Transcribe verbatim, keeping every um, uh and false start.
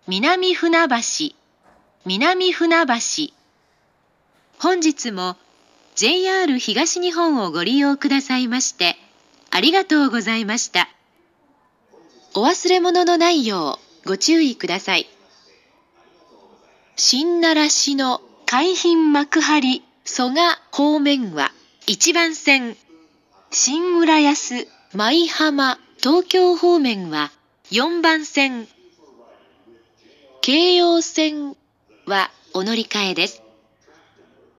南船橋、南船橋。本日も ジェイアール 東日本をご利用くださいましてありがとうございました。お忘れ物のないようご注意ください。新奈良市の海浜幕張蘇我方面はいちばん線、新浦安舞浜東京方面はよんばん線、京葉線はお乗り換えです。